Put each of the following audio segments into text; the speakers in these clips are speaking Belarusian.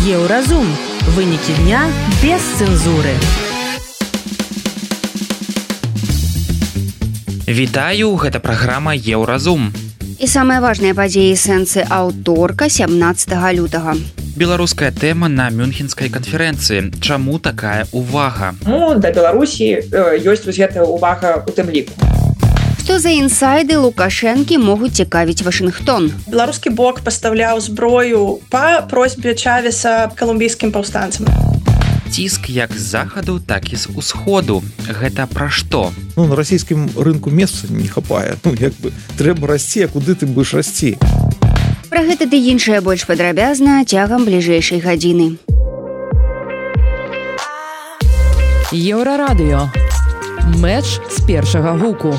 Еўразум. Вынікі дня без цэнзуры. Вітаю, гэта праграма Еўразум. І самыя важныя падзеі сэнсы аўторка 17 лютага. Беларуская тэма на Мюнхенскай канферэнцыі. Чаму такая увага? Да Беларусі ёсць вось гэтая увага у тым ліку. Што за інсайды Лукашэнкі могуць цікавіць Вашынгтон? Беларускі бок пастаўляў зброю па просьбе Чавеса калумбійскім паўстанцам. Ціск як з захаду, так і з усходу. Гэта пра што? На расійскім рынку месца не хапае. Трэба расці, а куды ты будзеш расці? Пра гэта ды іншае больш падрабязна цягам бліжэйшай гадзіны. Еўрарадыё. Мэч з першага гуку.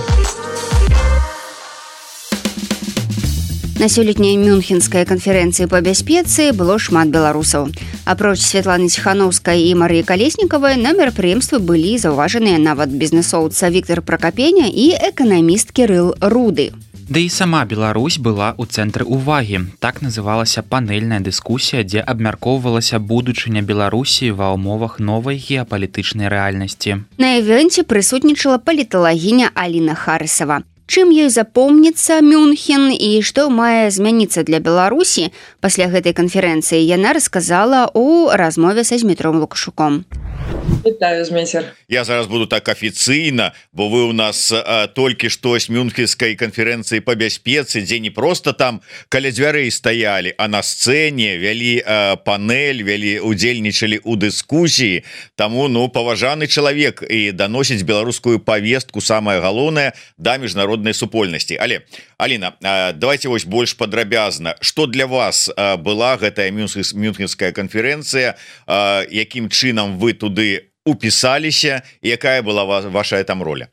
На сёлетняй Мюнхенскай канферэнцыі па бяспецы было шмат беларусаў. Апроч Святланы Ціханаўскай і Марыі Калеснікавай на мерапрыемстве былі заўважаныя нават бізнэсоўца Віктар Пракапеня і эканаміст Кірыл Руды. Да і сама Беларусь была ў цэнтры ўвагі. Так называлася панельная дыскусія, дзе абмяркоўвалася будучыня Беларусі ва ўмовах новай геапалітычнай рэальнасці. На івэнце прысутнічала паліталагіня Аліна Харысава. Чым ёй запомніцца Мюнхен і што мае змяніцца для Беларусі пасля гэтай канферэнцыі, яна расказала ў размове са Змітром Лукашуком. Вітаю, Змейцер. Я зараз буду так афіцыйна, бо вы у нас толькі што з Мюнхенскай канферэнцыі па бяспецы, дзе не проста там каля дзвярэй стаялі, а на сцэне вялі панель, удзельнічалі ў дыскусіі. Таму, паважаны чалавек і даносіць беларускую павестку, самае галоўнае, да міжнароднай супольнасці. Але, Аліна, давайте вось больш падрабязна. Што для вас была гэтая Мюнхенская канферэнцыя, якім чынам вы туды упісаліся, і якая была ваша там роля?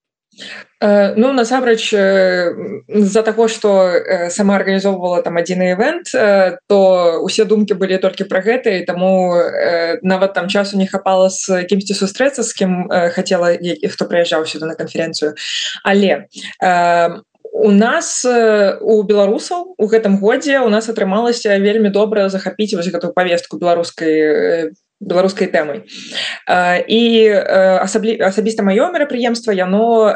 Насамрэч, з-за таго, што сама арганізоўвала там адзіны івент, то ўсе думкі былі толькі пра гэта, і таму нават там часу не хапала з кімсьці сустрэцца, з кім хацела, хто прыязджаў сюды на канферэнцыю. Але у нас, у беларусаў, у гэтым годзе у нас атрымалася вельмі добра захапіць вось гэтую павестку беларускай тэмай. І асабіста маё мерапрыемства, яно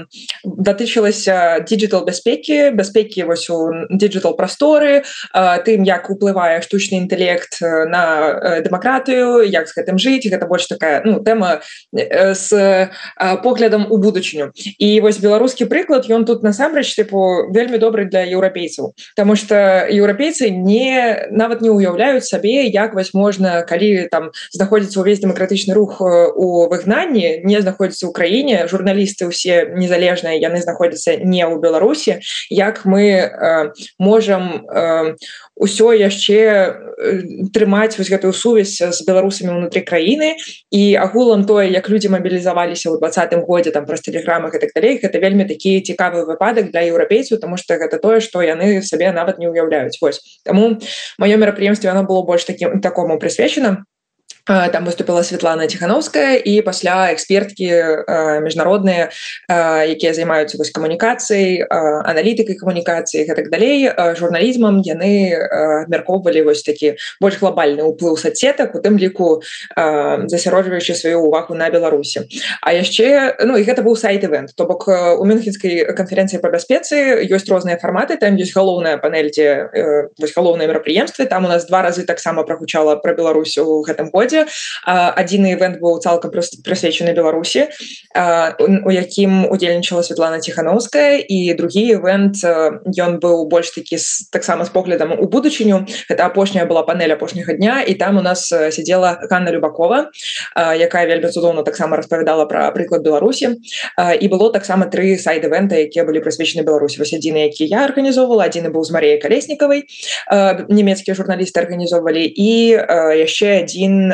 датычылася дыджитал-бяспекі, бяспекі вось у дыджитал-прасторы, тым, як уплывае штучны інтэлект на дэмакратыю, як з гэтым жыць. Гэта больш такая тэма з поглядам у будучыню. І вось беларускі прыклад, ён тут насамрэч вельмі добры для еўрапейцаў, таму што еўрапейцы нават не ўяўляюць сабе, як вось можна, калі там знаходзіцца ўвесь дэмакратычны рух у выгнанні, не знаходзіцца ў краіне, журналісты ўсе незалежныя, яны знаходзяцца не ў Беларусі, як мы можам усё яшчэ трымаць вось гэтую сувязь з беларусамі ўнутры краіны. І агулам тое, як людзі мабілізаваліся ў 2020 годзе там праз тэлеграмах і так далей, гэта вельмі такі цікавы выпадак для еўрапейцаў, таму што гэта тое, што яны сабе нават не ўяўляюць. Вось. Таму маё мерапрыемство, яно было больш такому прысвечана. Там выступила Святлана Ціханаўская і пасля эксперткі міжнародныя, якія займаюцца вось камунікацыяй, аналітыкай камунікацыі і так далей, журналізмам, яны абмяркоўвалі вось такі больш глобальны ўплыў соцсетак, у тым ліку засяроджваючы сваю ўвагу на Беларусі. А яшчэ, і гэта быў сайт-івент, то бок у Мюнхенскай канферэнцыі па бяспецы ёсць розныя фарматы, там ёсць галоўная панель, дзе вось галоўныя мерапрыемствы, там у нас 2 разы таксама прагучала пра Беларусь у гэтым годзе. Адзіны івент быў цалкам прысвечаны Беларусі, у якім удзельнічала Святлана Ціханаўская, і другі івент, ён быў больш такі таксама з поглядам у будучыню. Гэта апошняя была панель апошняга дня, і там у нас сядзела Ганна Любакова, якая вельмі цудоўна таксама распавядала пра прыклад Беларусі. І было таксама 3 сайд-івента, якія былі прысвечаны Беларусі. Вось адзіны, які я арганізоўвала, адзіны быў з Марыяй Калеснікавай, нямецкія журналісты арганізоўвалі, і яшчэ адзін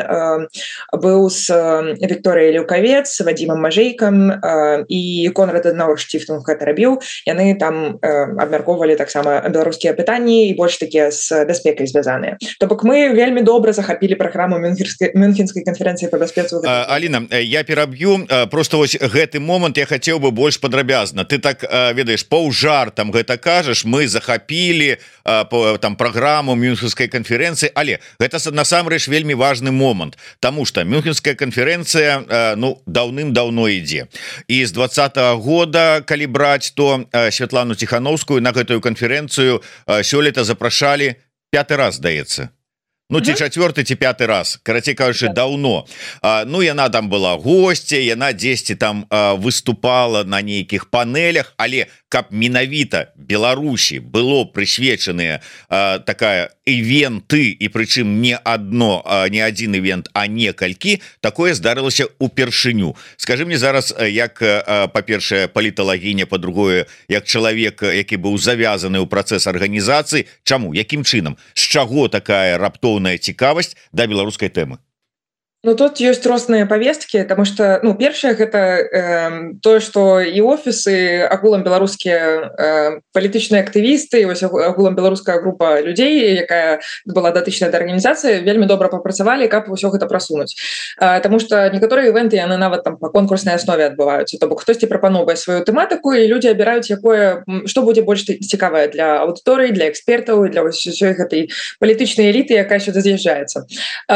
быў з Вікторыяй Люкавец, Вадзімам Мажэйкам і Конрад Аденауэр-Штіфтунг гэта рабіў. Яны там абмяркоўвалі таксама беларускія пытанні і больш такія з бяспекай звязаныя. То бок мы вельмі добра захапілі праграму Мюнхенскай канферэнцыі па бяспецы. Аліна, я пераб'ю, просто вось гэты момант я хацеў бы больш падрабязна. Ты так ведаеш, паўжартам гэта кажаш, мы захапілі там праграму Мюнхенскай канферэнцыі, але гэта насамрэч вельмі важны момант, таму што Мюнхенская канферэнцыя даўным-даўно ідзе. І з 20-го года, калі браць, то Святлану Ціхановскую на гэтую канферэнцыю сёлета запрашалі 5-й раз, здаецца. Ці 4-й, ці 5-й раз, карацей кажучы, даўно. Яна там была госця, яна дзесьці там выступала на нейкіх панелях, але каб менавіта Беларусі было прысвечаныя такая івенты, і прычым не адзін івент, а некалькі, такое здарылася упершыню. Скажы мне зараз, як, па-першае, паліталагіня, па-другое, як чалавек, які быў завязаны ў працэс арганізацыі, чаму, якім чынам, з чаго такая раптоўная цікавасць да беларускай тэмы? Тут ёсць розныя павесткі, таму што першае гэта тое, што і офісы, агулам беларускія палітычныя актывісты, вось агулам беларуская група людзей, якая была датычная да арганізацыі, вельмі добра папрацавалі, каб усё гэта прасунуць. Таму што некаторыя івенты яны нават там па конкурснай аснове адбываюцца. То бок хтосьці прапаноўвае сваю тэматыку, і людзі абіраюць, што будзе больш цікавае для аўдыторыі, для экспертаў, для ўсёй гэтай палітычнай эліты, якая сюды з'язджаецца.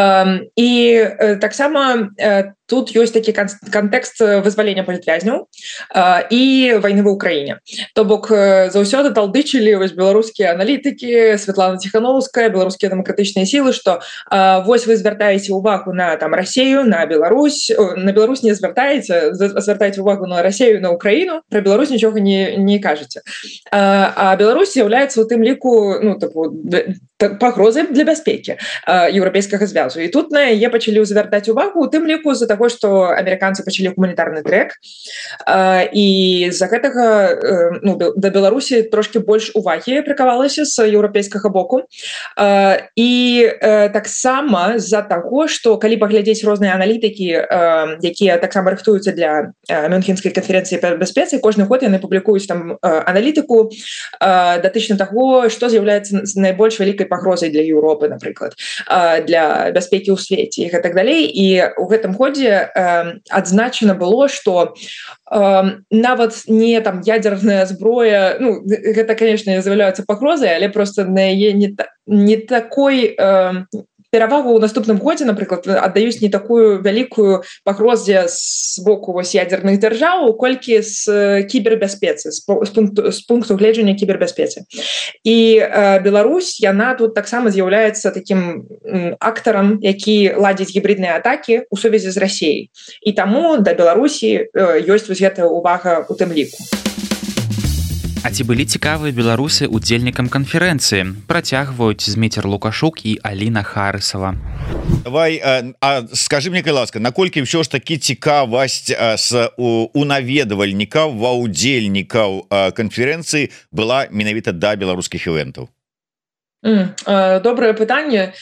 І таксама тут ёсць такі кантэкст вызвалення палітвязняў і вайны ва ўкраіне. То бок заўсёды талдычылі беларускія аналітыкі, Святлана Ціхановская, беларускія дэмакратычныя сілы, што вось вы звяртаеце ўвагу на Расею, на Беларусь не звяртаеце, звяртаеце ўвагу на Расею, на Украіну, пра Беларусь нічога не кажаце. А Беларусь з'яўляецца ў тым ліку пагрозай для бяспекі еўрапейскага звязу. І тут на яе пачалі звяртаць увагу, у тым ліку з-за таго, што амерыканцы пачалі гуманітарны трэк, і з-за гэтага да Беларусі трошкі больш увагі прыкавалася з еўрапейскага боку. І таксама з-за таго, што калі паглядзець розныя аналітыкі, якія таксама рыхтуюцца для Мюнхенскай канферэнцыі па бяспецы, кожны год яны публікуюць там аналітыку датычна таго, што з'яўляецца найбольш вялікай пагрозай для Еўропы, напрыклад, для бяспекі ў свеце і гэтак далей. І ў гэтым годзе адзначана было, што нават не там ядерная зброя, гэта, конечно, з'яўляецца пагрозай, але просто на яе не такой перавагу ў наступным годзе, напрыклад, аддаюць не такую вялікую пагрозе з боку ядерных дзяржаў, колькі з кібербяспецы, з пункту гледжання кібербяспецы. І Беларусь, яна тут таксама з'яўляецца такім актарам, які ладзіць гібридныя атакі ў сувязі з Расеяй. І таму да Беларусі ёсць вось гэтая ўвага ў тым ліку. А ці былі цікавыя беларусы удзельнікам канферэнцыі? Працягваюць Зміцер Лукашук і Аліна Харысава. Давай, скажы мне, калі ласка, наколькі ўсё ж такі цікавасць у наведвальнікаў, ва ўдзельнікаў канферэнцыі была менавіта да беларускіх івентаў? Добрае пытанне.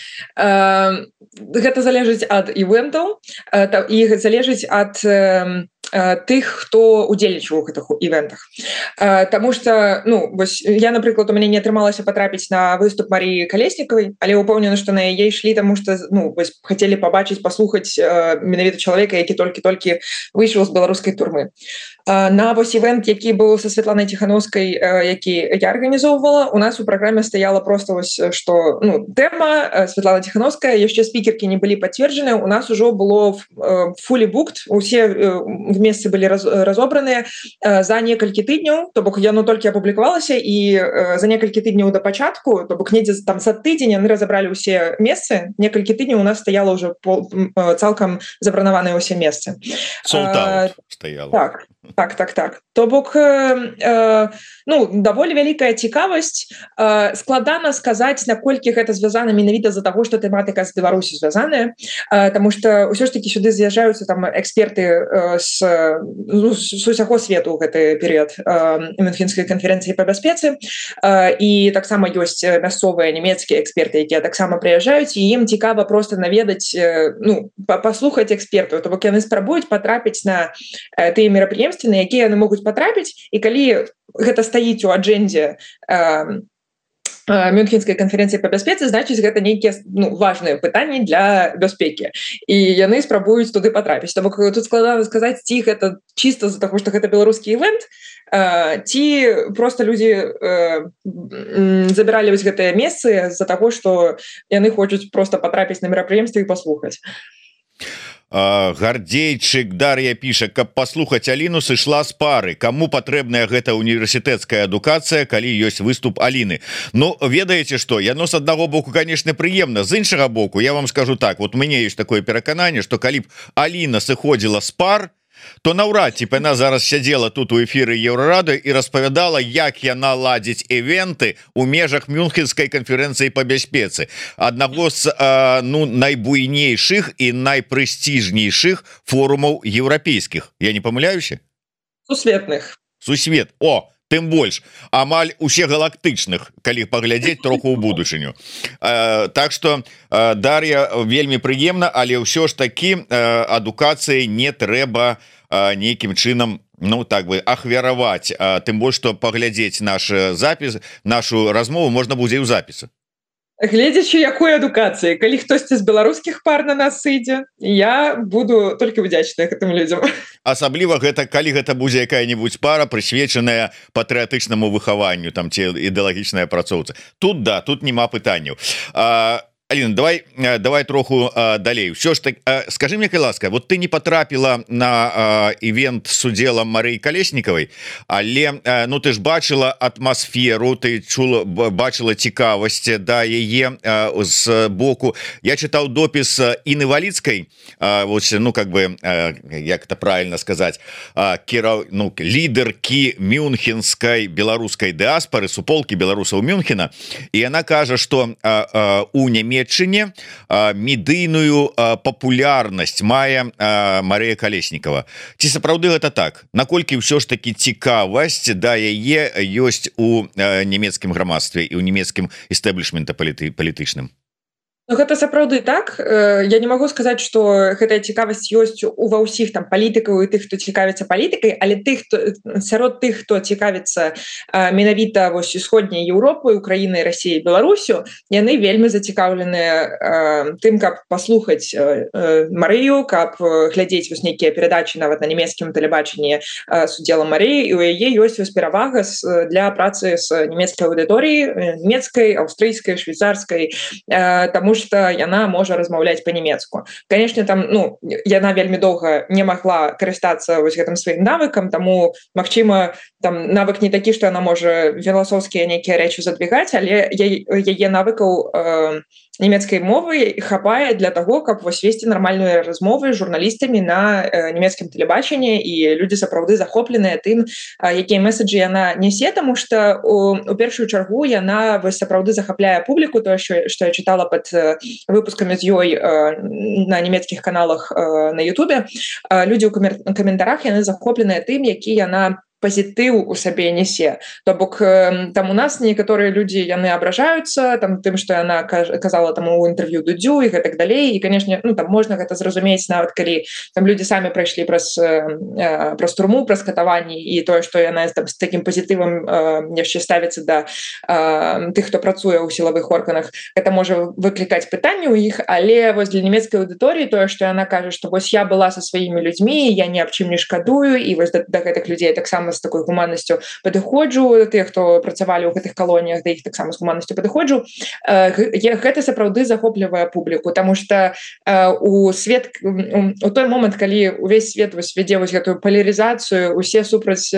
Гэта залежыць ад івентаў і залежыць ад тых, хто удзельнічаў у гэтых івентах. Таму што, я, напрыклад, у мяне не атрымалася патрапіць на выступ Марыі Калеснікавай, але ўпэўнена, што на яе ішлі, таму што хацелі пабачыць, паслухаць менавіта чалавека, які толькі-толькі выйшаў з беларускай турмы. На івент, які быў са Святланай Ціхановскай, які я арганізоўвала, у нас у праграме стаяла просто што тэма Святлана Ціхановская, яшчэ спікеркі не былі пацверджаны, у нас ужо было fully booked, усе месцы былі разобраныя за некалькі тыдняў, то бок яно толькі апублікавалася, і за некалькі тыдняў да пачатку, то бок недзе там за тыдзень яны разабралі ўсе месцы, некалькі тыдняў у нас стаяла ўжо цалкам забранаваныя ўсе месцы. Sold-out стаяла. Так. То бок, даволі вялікая цікавасць. Складана сказаць, наколькі гэта звязана менавіта з-за таго, што тэматыка з Беларусі звязаная, таму што ўсё ж такі сюды з'язджаюцца там эксперты з усяго свету ў гэты перыяд Мюнхенскай канферэнцыі па бяспецы, і таксама ёсць мясцовыя нямецкія эксперты, якія таксама прыязджаюць, і ім цікава проста наведаць, паслухаць экспертаў, то бок яны спрабуюць патрапіць на тыя мерапрыемствы, на якія яны могуць патрапіць, і калі гэта стаіць у аджэндзе Мюнхенскай канферэнцыі па бяспецы, значыць гэта нейкія важныя пытанні для бяспекі, і яны спрабуюць туды патрапіць. То бок тут складана сказаць, ці гэта чыста з-за таго, што гэта беларускі івэнт, ці проста людзі забіралі вось гэтыя месцы з-за таго, што яны хочуць проста патрапіць на мерапрыемствы і паслухаць. Гардзейчык Дар'я піша, каб паслухаць Аліну, сышла з пары. Каму патрэбная гэта універсітэцкая адукацыя, калі ёсць выступ Аліны? Ну, ведаеце што, яно з аднаго боку, конечно, прыемна, з іншага боку, я вам скажу так, вот у мяне ёсць такое перакананне, што калі б Аліна сыходзіла з пар, то наўрад ці яна зараз сядзела тут у эфіры Еўрарады і распавядала, як яна ладзіць івенты ў межах Мюнхенскай канферэнцыі па бяспецы, аднаго з найбуйнейшых і найпрэстыжнейшых форумаў еўрапейскіх. Я не памыляюся? Сусветных. Сусвет. О, тым больш, амаль усе галактычных, калі паглядзець троху ў будучыню. Так што, Дар'я, вельмі прыемна, але ўсё ж такі адукацыі не трэба нейкім чынам, так бы, ахвяраваць. Тым больш, што паглядзець наш запіс, нашу размову можна будзе і ў запісы. Гледзячы якой адукацыі, калі хтосьці з беларускіх пар на нас ідзе, я буду толькі удзячная гэтым людзям. Асабліва гэта, калі гэта будзе якая-небудзь пара, прысвечаная патрыятычнаму выхаванню, там ці ідэалагічная апрацоўца. Тут да, тут няма пытанняў. Аліна, давай троху далей. Все ж так, скажи мне, калі ласка, вот ты не потрапіла на івент с удзелам Марыі Калеснікавай, але ты ж бачыла атмасферу, ты бачыла цікавасць да яе з боку. Я чытаў допіс Інны Валіцкай, как бы, як это правильно сказаць, лідаркі мюнхенскай беларускай дыаспары, суполкі беларусаў Мюнхена, і яна кажа, што у Нямецкай медыйную папулярнасць мае Марыя Калеснікава. Ці сапраўды гэта так? Наколькі ўсё ж такі цікавасць да яе ёсць у нямецкім грамадстве і ў нямецкім эстэблішменте палітычным? Гэта сапраўды так. Я не магу сказаць, што гэтая цікавасць ёсць ува ўсіх там палітыкаў і тых, хто цікавіцца палітыкай, але сярод тых, хто цікавіцца менавіта вось усходняй Еўропы, Украінай, Расіяй, Беларусю, яны вельмі зацікаўленыя тым, каб паслухаць Марыю, каб глядзець вось нейкія перадачы нават на нямецкім тэлебачанні з удзелам Марыі, і у яе ёсць вось перавага для працы з нямецкай аўдыторыяй, нямецкай, аўстрыйскай, швейцарскай, таму што яна можа размаўляць па-нямецку. Канешне, там, яна вельмі доўга не магла карыстацца вось гэтым сваім навыкам, таму, магчыма, там навык не такі, што яна можа філасофскія нейкія рэчы задвігаць, але яе навыкаў нямецкай мовы хапае для таго, каб вось весці нармальную размовы з журналістамі на нямецкім тэлебачанні, і людзі сапраўды захопленыя тым, якія месседжы яна нясе, таму што у першую чаргу яна вось сапраўды захапляе публіку, тое, што я чытала пад выпускамі з ёй на нямецкіх каналах на Ютубе. Людзі ў каментарах яны захопленыя тым, які яна пазітыў у сабе нясе. То бок там у нас некаторыя людзі яны абражаюцца там тым, што яна казала там у інтэрв'ю Дудзю і гэтак далей, і канешне, там можна гэта зразумець, нават калі там людзі самі прайшлі праз турму, праз катаванні, і тое, што яна там з такім пазітывам яшчэ ставіцца да тых, хто працуе ў сілавых органах, гэта можа выклікаць пытанні ў іх, але вось для нямецкай аўдыторыі тое, што яна кажа, што вось я была са сваімі людзьмі, я ні аб чым не шкадую, і вось да гэтых людзей таксама з такой гуманнасцю падыходжу, тых, хто працавалі ў гэтых калоніях, да іх таксама з гуманнасцю падыходжу. Гэта сапраўды захоплівае публіку, таму што у той момант, калі увесь свет вядзе гэтую палярызацыю, усе супраць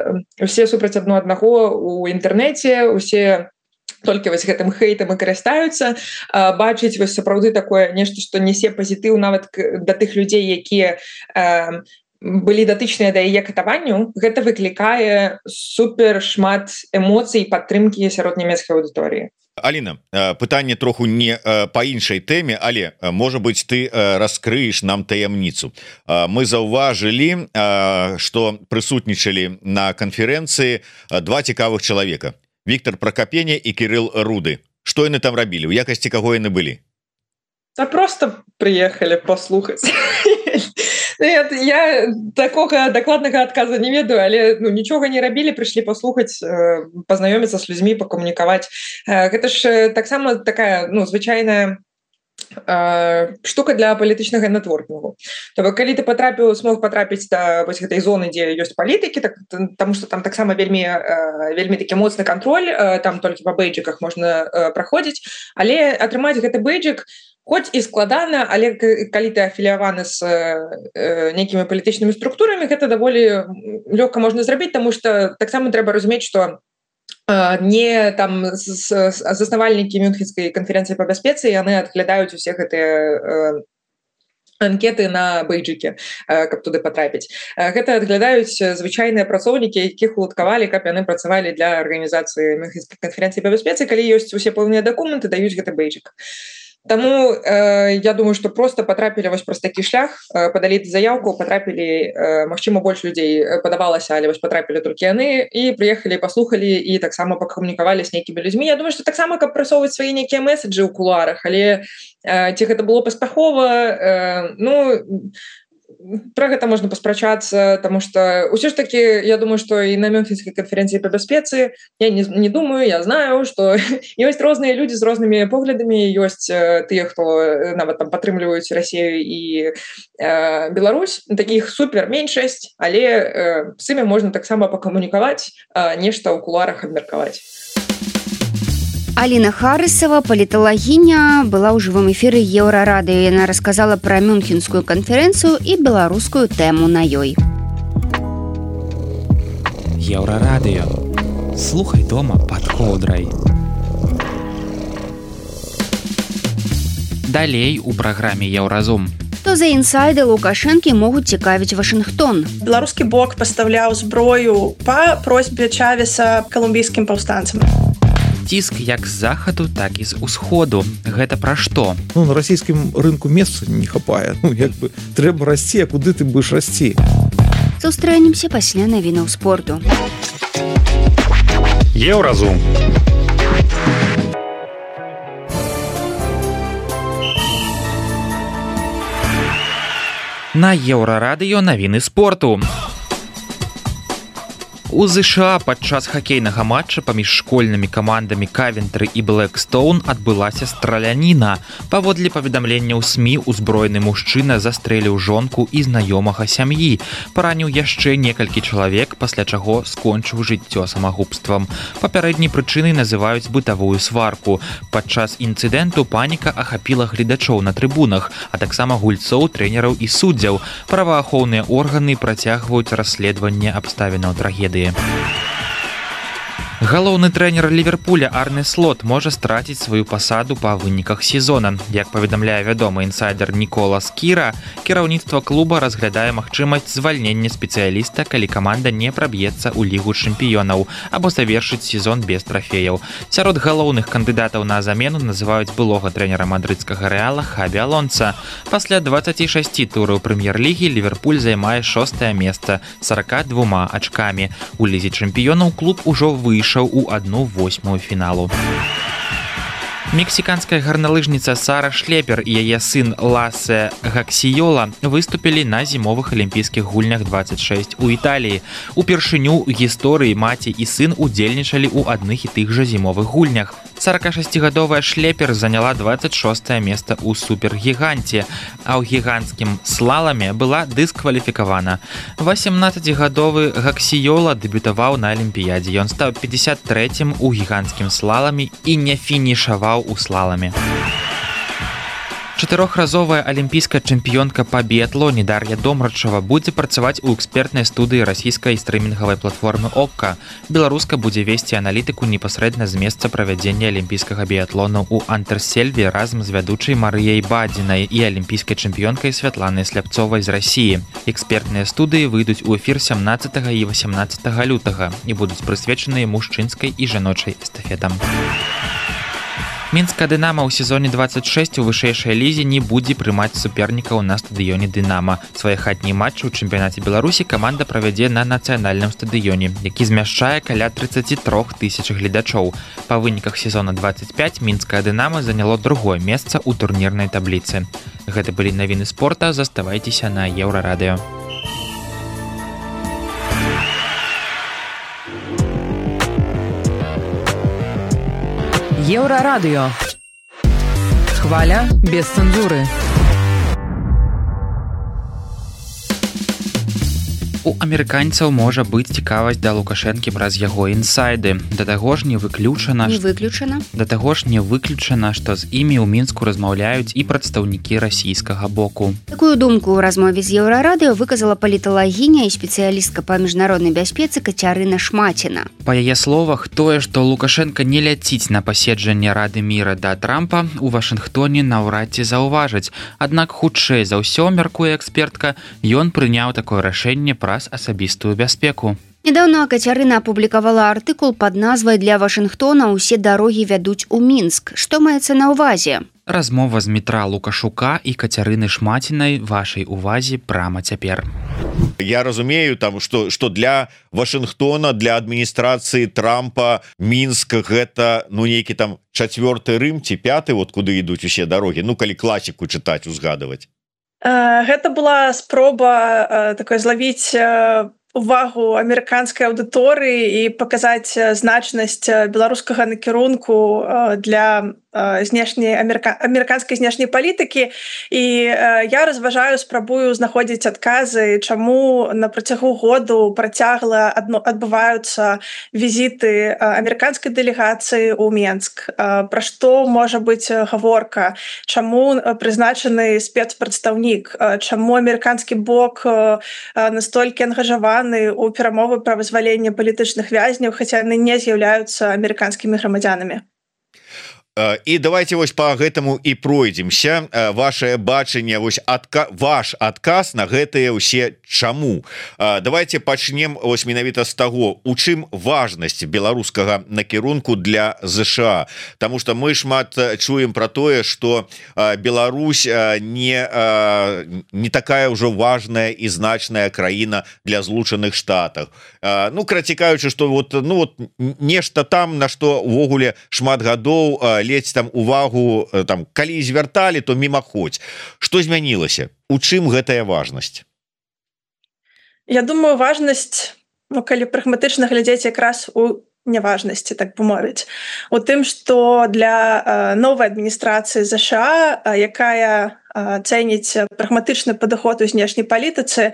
адно аднаго ў інтэрнэце, усе толькі вось гэтым хейтам і карыстаюцца, бачыць вось сапраўды такое нешта, што нясе пазітыў нават да тых людзей, якія былі датычныя да яе катаванню, гэта выклікае супер шмат эмоцый і падтрымкі сярод нямецкай аўдыторыі. Аліна, пытанне троху не па іншай тэме, але, можа быць, ты раскрыеш нам таямніцу. Мы заўважылі, што прысутнічалі на канферэнцыі два цікавых чалавека. Віктор Пракапеня і Кірыл Руды. Што яны там рабілі? У якасці каго яны былі? Да просто приехали послухаць. Я такога дакладнага адказа не ведаю, але нічога не рабілі, прыйшлі паслухаць, пазнаёміцца з людзьмі, пакамунікаваць. Гэта ж таксама такая звычайная штука для палітычнага нетворкінгу. То калі ты смог патрапіць да вось гэтай зоны, дзе ёсць палітыкі, таму што там таксама вельмі такі моцны кантроль, там толькі па бейджыках можна праходзіць, але атрымаць гэты бейджык хоць і складана, але калі ты афіліяваны з нейкімі палітычнымі структурамі, гэта даволі лёгка можна зрабіць, таму што таксама трэба разумець, што не там заснавальнікі Мюнхенскай канферэнцыі па бяспецы, яны адглядаюць усе гэтыя анкеты на бейджыкі, каб туды патрапіць. Гэта адглядаюць звычайныя працоўнікі, якіх уладкавалі, каб яны працавалі для арганізацыі Мюнхенскай канферэнцыі па бяспецы, калі ёсць усе пэўныя дакументы, даюць гэты бейджык. Таму я думаю, што проста патрапілі вось праз такі шлях, падалі заяўку, патрапілі, магчыма, больш людзей падавалася, але вось патрапілі толькі яны і прыехалі, паслухалі і таксама пакамунікавалі з нейкімі людзьмі. Я думаю, што таксама каб прасоўваць свае нейкія месаджы ў кулуарах, але ці гэта было паспяхова, пра гэта можна паспрачацца, таму што ўсё ж такі, я думаю, што і на Мюнхенскай канферэнцыі па бяспецы, я не думаю, я знаю, што ёсць розныя людзі з рознымі поглядамі, ёсць тыя, хто нават там падтрымліваюць Расію і Беларусь, такіх супер меншасць, але з імі можна таксама пакамунікаваць, нешта ў кулуарах абмеркаваць. Аліна Харысава, паліталагіня, была ў жывым эфіры Еўрарадыё. Яна расказала пра Мюнхенскую канферэнцыю і беларускую тэму на ёй. Еўрарадыё. Слухай дома пад коўдрай. Далей у праграме Еўразум. То за інсайды Лукашэнкі могуць цікавіць Вашынгтон. Беларускі бок пастаўляў зброю па просьбе Чавеса калумбійскім паўстанцам. Ціск як з захаду, так і з усходу. Гэта пра што? На расійскім рынку месца не хапае. Трэба расці, а куды ты будзеш расці? Сустрэнемся пасля навінаў спорту. Еўразум. На Еўрарадыё навіны спорту. У ЗША падчас хакейнага матча паміж школьнымі камандамі Кавентры і Блэкстоун адбылася страляніна. Паводле паведамленняў СМІ, узброены мужчына застрэліў жонку і знаёмага сям'і. Параніў яшчэ некалькі чалавек, пасля чаго скончыў жыццё самагубствам. Папярэдняй прычынай называюць бытавую сварку. Падчас інцыдэнту паніка ахапіла гледачоў на трыбунах, а таксама гульцоў, трэнераў і суддзяў. Праваахоўныя органы працягваюць расследаванне абставінаў трагедыі. Галоўны трэнер Ліверпуля Арне Слот можа страціць сваю пасаду па выніках сезона. Як паведамляе вядомы інсайдер Ніколас Кіра, кіраўніцтва клуба разглядае магчымасць звальнення спецыяліста, калі каманда не праб'ецца ў лігу чэмпіёнаў або завершыць сезон без трафеяў. Сярод галоўных кандыдатаў на замену называюць былога трэнера мадрыдскага Рэала Хабі Алонса. Пасля 26 тураў прэм'ер-лігі Ліверпуль займае 6-е месца 42 ачкамі. У лізе чэмпіёнаў клуб ужо выйшаў у 1/8 фіналу. Мексіканская гарналыжніца Сара Шлепер і яе сын Ласе Гаксіёла выступілі на зімовых алімпійскіх гульнях 26 у Італіі. Упершыню ў гісторыі маці і сын удзельнічалі ў адных і тых жа зімовых гульнях. 46-гадовая Шлепер заняла 26-е месца ў супергіганце, а ў гіганцкім слаламе была дыскваліфікавана. 18-гадовы Гаксіёла дэбютаваў на алімпіядзе. Ён стаў 53-м у гіганцкім слаламе і не фінішаваў у слаламе. Чатырохразовая алімпійская чэмпіёнка па біятлоне Дар'я Домрачева будзе працаваць у экспертнай студыі расійскай стрымінгавай платформы ОККА. Беларуска будзе весці аналітыку непасрэдна з месца правядзення алімпійскага біятлону ў Антэрсельве разам з вядучай Марыяй Бадзінай і алімпійскай чэмпіёнкай Святланай Сляпцовай з Расіі. Экспертныя студыі выйдуць у эфір 17 і 18 лютага і будуць прысвечаныя мужчынскай і жаночай эстафетам. Мінская «Дынама» ў сезоне 26 у вышэйшай лізе не будзе прымаць супернікаў на стадыёне «Дынама». Свае хатнія матчы ў чэмпіянаце Беларусі каманда правядзе на нацыянальным стадыёне, які змяшчае каля 33 тысяч гледачоў. Па выніках сезона 25 мінская «Дынама» заняло другое месца ў турнірнай табліцы. Гэта былі навіны спорта, заставайцеся на Еўрарадыё. Еўрарадыё. Хваля без цэнзуры. У амерыканцаў можа быць цікавасць да Лукашэнкі праз яго інсайды. Да таго ж не выключана, што з імі ў Мінску размаўляюць і прадстаўнікі расійскага боку. Такую думку ў размове з Еўрарадыё выказала паліталагіня і спецыялістка па міжнароднай бяспецы Кацярына Шмаціна. Па яе словах, тое, што Лукашэнка не ляціць на паседжанне Рады міра да Трампа, у Вашынгтоне наўрад ці заўважыць. Аднак хутчэй за ўсё, мяркуе экспертка, ён прыняў такое рашэнне праз асабістую бяспеку. Нядаўна Кацярына апублікавала артыкул пад назвай «Для Вашынгтона ўсе дарогі вядуць у Мінск». Што маецца на ўвазе? Размова з Дмітра Лукашука і Кацярыны Шмацінай вашай увазе прама цяпер. Я разумею, там, што для Вашынгтона, для адміністрацыі Трампа Мінск гэта нейкі там 4-й Рым ці 5-й, вот куды ідуць усе дарогі, калі класіку чытаць, узгадваць. Гэта была спроба такой злавіць увагу амерыканскай аўдыторыі і паказаць значнасць беларускага накірунку для амерыканскай знешняй палітыкі. І я разважаю, спрабую знаходзіць адказы, чаму на працягу году працягла адбываюцца візіты амерыканскай дэлегацыі ў Менск. Пра што можа быць гаворка, чаму прызначаны спецпрадстаўнік, чаму амерыканскі бок настолькі ангажаваны ў перамовы пра вызваленне палітычных вязняў, хаця яны не з'яўляюцца амерыканскімі грамадзянамі. І давайте вось по гэтаму і пройдземся. Вашае бачанне, вось ваш адказ на гэтыя ўсе чаму. Давайте пачнем вось менавіта з таго, у чым важнасць беларускага накірунку для ЗША. Таму што мы шмат чуем пра тое, што Беларусь не такая ўжо важная і значная краіна для Злучаных Штатаў. Краці кажучы, што нешта там, на што увогуле шмат гадоў ледзь там увагу там калі звярталі, то мімаходзь. Што змянілася? У чым гэтая важнасць? Я думаю, важнасць, калі прагматычна глядзець, якраз у няважнасці, так бы мовіць. У тым, што для новай адміністрацыі ЗША, якая цэніць прагматычны падыход у знешняй палітыцы,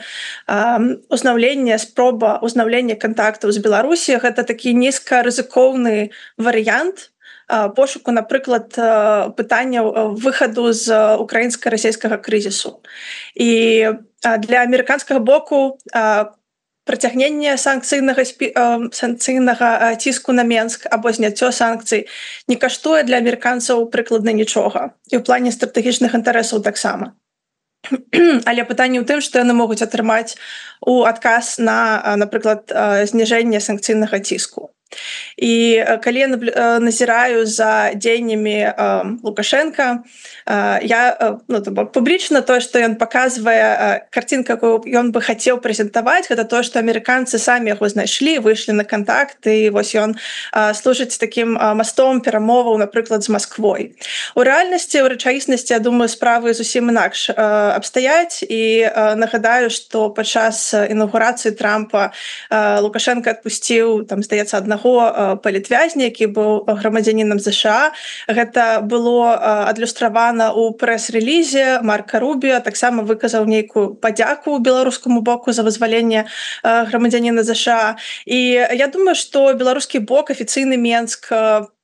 спроба ўзнаўлення кантактаў з Беларусі — гэта такі нізкарызыкоўны варыянт пошуку, напрыклад, пытанняў выхаду з украінска-расійскага крызісу. І для амерыканскага боку працягненне санкцыйнага ціску на Менск або зняццё санкцый не каштуе для амерыканцаў прыкладна нічога. І ў плане стратэгічных інтарэсаў таксама. Але пытанне ў тым, што яны могуць атрымаць у адказ на, напрыклад, зніжэнне санкцыйнага ціску. І калі я назіраю за дзеяннямі Лукашенка, я публічна тое, што ён паказвае, карцінка, якую ён бы хацеў прэзентаваць, гэта тое, што амерыканцы самі яго знайшлі, выйшлі на кантакт, і вось ён служыць такім мастом перамоваў, напрыклад, з Масквой. У рэальнасці, у рэчаіснасці, я думаю, справы зусім інакш абстаяць, і нагадаю, што падчас інаўгурацыі Трампа Лукашенка адпусціў, там, здаецца, аднаго палітвязня, які быў грамадзянінам ЗША. Гэта было адлюстравана ў прэс-рэлізе. Марка Рубіо таксама выказаў нейкую падзяку беларускаму боку за вызваленне грамадзяніна ЗША. І я думаю, што беларускі бок, афіцыйны Менск,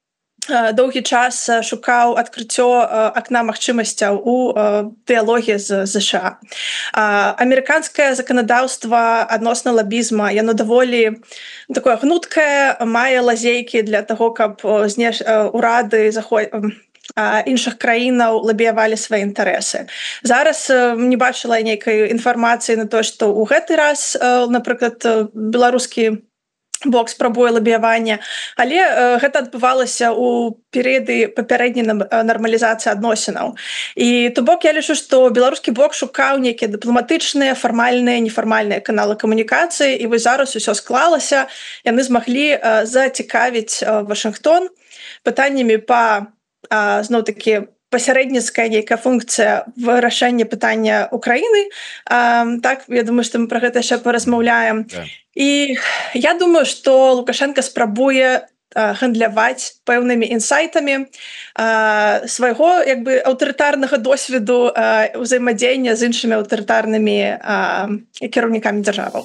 доўгі час шукаў адкрыццё акна магчымасцяў у дыялогі з ЗША. Амерыканскае заканадаўства адносна лабізма, яно даволі такое гнуткае, мае лазейкі для таго, каб урады іншых краінаў лабіявалі свае інтарэсы. Зараз не бачыла нейкай інфармацыі на то, што ў гэты раз, напрыклад, беларускі бок спрабуе лабіявання, але гэта адбывалася ў перыяды папярэдняй нармалізацыі адносінаў. І то бок я лічу, што беларускі бок шукаў нейкія дыпламатычныя, фармальныя, нефармальныя каналы камунікацыі, і вось зараз усё склалася, яны змаглі зацікавіць Вашынгтон пытаннямі зноў-такі пасярэдніцкая нейкая функцыя вырашэння пытання Украіны. Так, я думаю, што мы пра гэта яшчэ паразмаўляем. І я думаю, што Лукашенко спрабуе гандляваць пэўнымі інсайтамі свайго аўтарытарнага досведу ўзаемадзеяння з іншымі аўтарытарнымі кіраўнікамі дзяржаваў.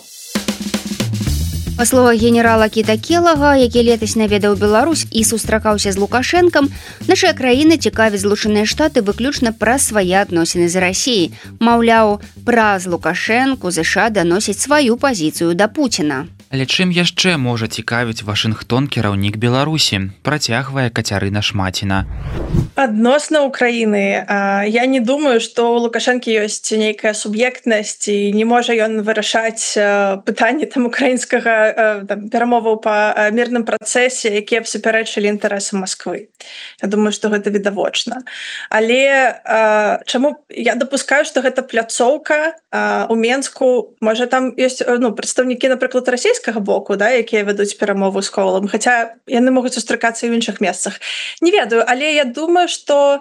Па словах генерала Кіта Келага, які летась наведаў Беларусь і сустракаўся з Лукашэнкам, нашая краіна цікавіць Злучаныя Штаты выключна пра свае адносіны з Расіяй. Маўляў, праз Лукашэнку ЗША даносіць сваю пазіцыю да Пуціна. Але чым яшчэ можа цікавіць Вашынгтон кіраўнік Беларусі? Працягвае Кацярына Шмаціна. Адносна Украіны, я не думаю, што ў Лукашэнкі ёсць нейкая суб'ектнасць і не можа ён вырашаць пытанні украінскага перамоваў па мірным працэсе, якія б супярэчылі інтарэсам Масквы. Я думаю, што гэта відавочна. Але чаму я дапускаю, што гэта пляцоўка у Менску, можа там ёсць прадстаўнікі, напрыклад, расійскага боку, якія вядуць перамову з Коўлам, хаця яны могуць сустракацца і ў іншых месцах. Не ведаю, але я думаю, што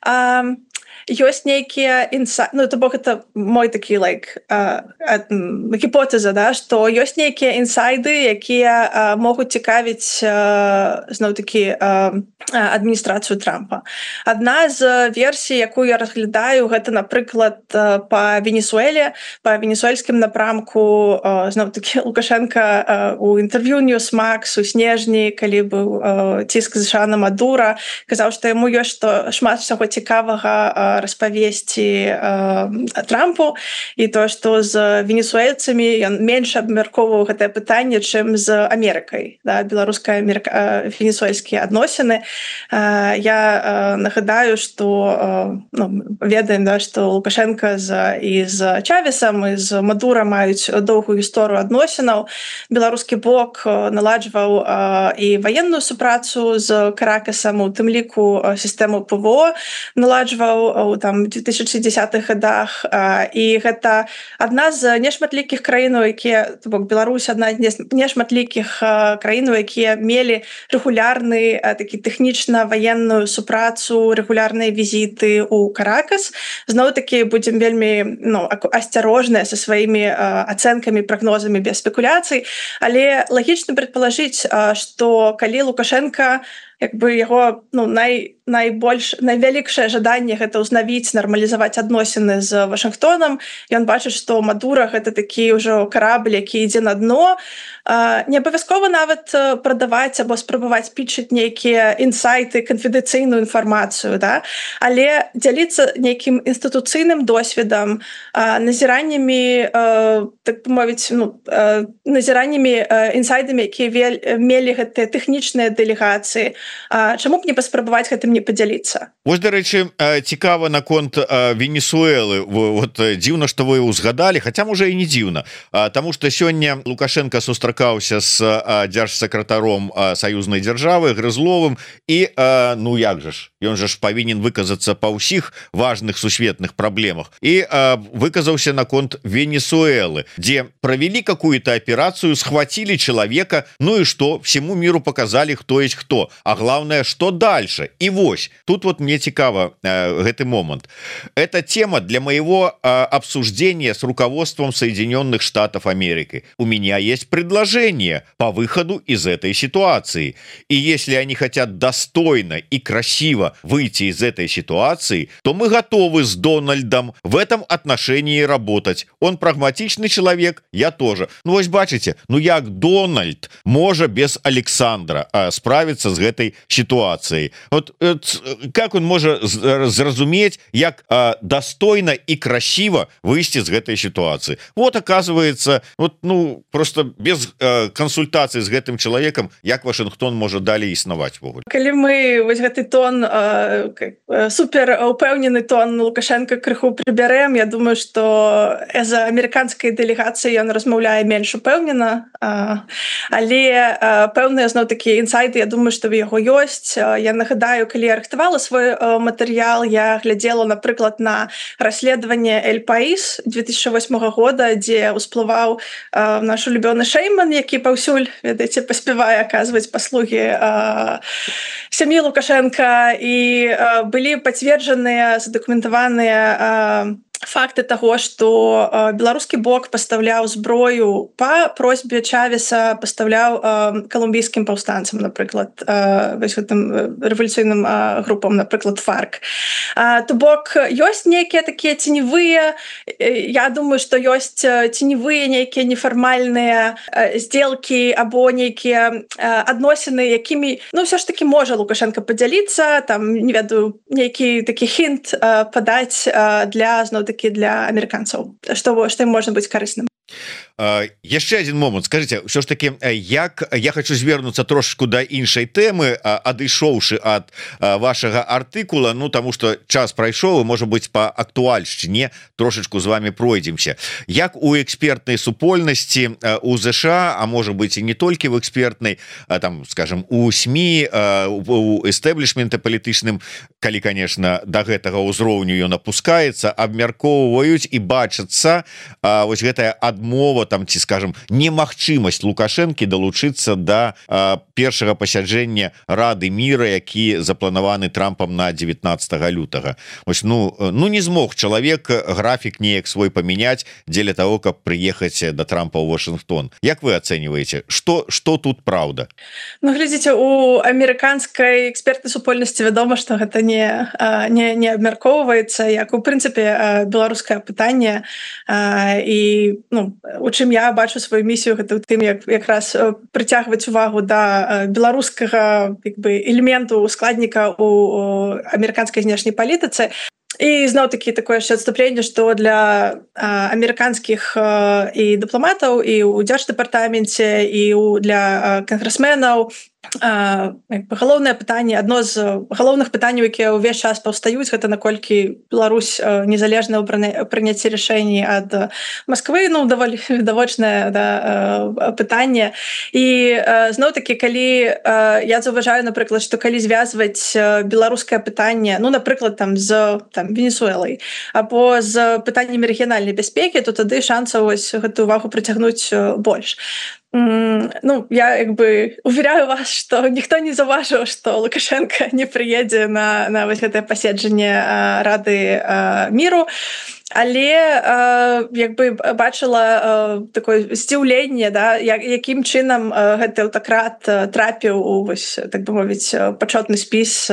ёсць нейкія то бок это мой такі гіпотэза, што ёсць нейкія інсайды, якія могуць цікавіць зноў-такі адміністрацыю Трампа. Адна з версій, якую я разглядаю, гэта, напрыклад, па Венесуэле, па венесуэльскім напрамку. Зноў-такі Лукашенко у інтэрв'ю Ньюсмакс у снежні, калі быў ціск ЗША на Мадура, казаў, што яму ёсць шмат усяго цікавага распавесці Трампу, і то, што з венесуэльцамі ён менш абмяркоўваў гэтае пытанне, чым з Амерыкай, беларуска-венесуэльскія адносіны. Я нагадаю, што ведаем, што Лукашенко і з Чавесам, і з Мадура маюць доўгую гісторыю адносінаў. Беларускі бок наладжваў і ваенную супрацу з Каракасам, у тым ліку сістэму ПВО наладжваў у 2010-х гадах, і гэта адна з нешматлікіх краінаў, якія, то бок Беларусь адна з нешматлікіх краінаў, якія мелі рэгулярны такі тэхнічна-ваенную супрацу, рэгулярныя візіты ў Каракас. Зноў-такі будзем вельмі асцярожныя са сваімі ацэнкамі, прагнозамі без спекуляцый, але лагічна прадпалажыць, што калі Лукашенко яго найвялікшае жаданне гэта ўзнавіць, нармалізаваць адносіны з Вашынгтонам. Ён бачыць, што Мадура гэта такі ўжо карабль, які ідзе на дно. Не абавязкова нават прадаваць або спрабаваць пічыць нейкія інсайты, канфідэнцыйную інфармацыю, але дзяліцца нейкім інстытуцыйным досведам, назіраннямі, так мовіць, назіраннямі, інсайдамі, якія мелі гэтыя тэхнічныя дэлегацыі. Чаму б не паспрабаваць гэтым не падзяліцца? Вось, дарэчы, цікава наконт Венесуэлы. Дзіўна, што вы ўзгадалі, хаця можа і не дзіўна, таму што сёння Лукашенко сустракаўся з дзяржсакратаром саюзнай дзяржавы Грызловым і як жа ж, ён жа ж павінен выказацца па ўсіх важных сусветных праблемах, і выказаўся наконт Венесуэлы, дзе правялі какую-то операцию, схватили человека, ну и что, всему миру показали, кто есть кто, а главное, что дальше. И вось тут вот мне цікава гэты момант. Это тема для моего обсуждения с руководством Соединенных Штатов Америки. У меня есть предложение по выходу из этой ситуации. И если они хотят достойно и красиво выйти из этой ситуации, то мы готовы с Дональдом в этом отношении работать. Он прагматичный человек, я тоже. Ну, вось бачите, ну як Дональд можа без Александра справиться с этой ситуацией? Вот как он может зразуметь, як достойно и красиво выйти из этой ситуации? Вот оказывается, вот, ну, просто без консультации с гэтым человеком, як Вашингтон может далее існаваць ввогуле. Калі мы вось гэты тон, супер упэўнены тон Лукашенко крыху прыбярэм, я думаю, что з амерыканскай дэлегацыі ён размаўляе менш упэўнена, але пэўныя зноў-такі інсайты, я думаю, што ў яго ёсць. Я нагадаю, калі я рыхтавала свой матэрыял, я глядзела, напрыклад, на расследаванне «Эль Паís» 2008 года, дзе ўсплываў наш улюбёны Шейман, які паўсюль, ведаеце, паспявае аказваць паслугі сям'і Лукашенка, і былі пацверджаныя, задакументаваныя факты таго, што беларускі бок пастаўляў зброю па просьбе Чавеса, пастаўляў калумбійскім паўстанцам, напрыклад, вось гэтым рэвалюцыйным групам, напрыклад, ФАРК. То бок ёсць нейкія такія ценевыя, я думаю, што ёсць ценевыя нейкія нефармальныя сделкі або нейкія адносіны, якімі, ну, ўсё ж такі можа Лукашенко падзяліцца, там, не ведаю, нейкі такі хінт падаць для, зноў-такі, для амерыканцаў, што ім можна быць карысным. Яшчэ один момант, скажите, ўсё ж таки, як я хочу звернуцца трошку да іншай тэмы, адышоўшы ад вашага артыкула, ну, таму что час прайшоў, можа быть, по актуальшчыне трошечку з вами пройдземся. Як у экспертнай супольнасці у ЗША, а можа быть і не толькі в экспертнай, там, скажем, у СМІ, у эстэблішменте палітычным, калі, конечно, да гэтага ўзроўню ён апускаецца, абмяркоўваюць і бачацца вось гэтая адмова, там, ці, скажем, немагчымасць Лукашэнкі далучыцца да першага пасяджэння Рады мира, які запланаваны Трампам на 19 лютага. Вось, ну не змог чалавек графік неяк свой памяняць дзеля того, каб прыехаць да Трампа ў Вашингтон. Як вы ацэньваеце, што тут праўда? Ну, глядзіце, у амерыканскай экспертнай супольнасці вядома, што гэта не абмяркоўваецца, як у прынцыпе беларускае пытанне, і, ну, у чым я бачу сваю місію, гэта ў тым, як якраз прыцягваць увагу да беларускага, як бы, элементу, складніка у амерыканскай знешняй палітыцы. І зноў-такі такое яшчэ адступленне, што для амерыканскіх і дыпламатаў, і ў дзярждэпартаменце, і для кангрэсменаў галоўнае пытанне, адно з галоўных пытанняў, якія ўвесь час паўстаюць, гэта наколькі Беларусь незалежна ў прыняцці рашэнні ад Масквы, ну, даволі відавочнае, да, пытанне. І зноў-такі, калі я заўважаю, напрыклад, што калі звязваць беларускае пытанне, ну, напрыклад, там, з Венесуэлай або з пытаннямі рэгіянальнай бяспекі, то тады шансаў вось гэтую увагу прыцягнуць больш. Ну, я, як бы, уверяю вас, што ніхто не заўважыў, што Лукашенко не прыедзе на вось гэтае паседжанне Рады міру, але як бы бачыла такое здзіўленне, да, якім чынам гэты аўтакрат трапіў у, вось, так бы мовіць, пачотны спіс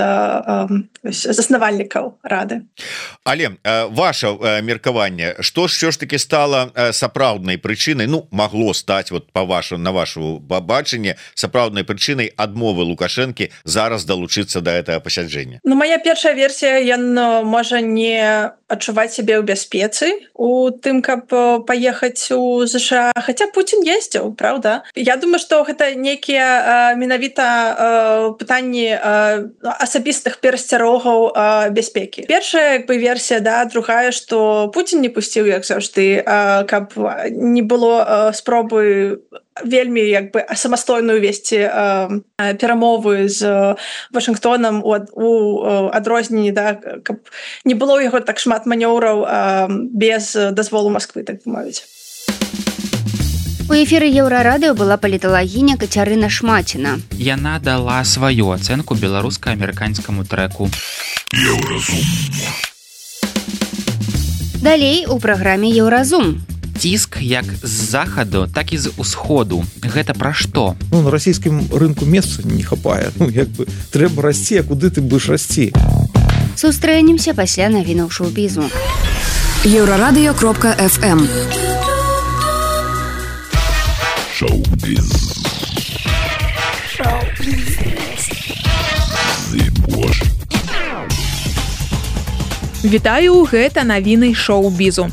заснавальнікаў Рады. Але ваше меркаванне, што ж таки стала сапраўднай прычынай, ну, магло стаць, вот, на вашу бачанне, сапраўднай прычынай адмовы Лукашэнкі зараз далучыцца да гэтага пасяджэння? Ну, моя першая версія, ён можа не адчуваць сябе ў бяспецы у тым, каб паехаць у ЗША, хаця Пуцін ездзіў, правда? Я думаю, што гэта нейкія менавіта пытанні асабістых перасцярогаў бяспекі. Першая, як бы, версія, да, другая, што Пуцін не пусціў, як заўжды, каб не было спробы вельмі, як бы, самастойную весці перамовы з Вашынгтонам у адрозненні, да, каб не было ў яго так шмат манёўраў без дазволу Масквы, так бы мовіць. У эфіры Еўрарадыё была паліталагіня Кацярына Шмаціна. Яна дала сваю ацэнку беларуска-амерыканскаму трэку. Далей у праграме Еўразум. Ціск як з захаду, так і з усходу. Гэта пра што? Ну, на расійскім рынку месца не хапае. Ну, як бы трэба расці, а куды ты будзеш расці? Сустрэнемся пасля навінаў шоу-бізу. Еўрарадыё.фм Шоу-біз. Вітаю, гэта навіны шоу-бізу.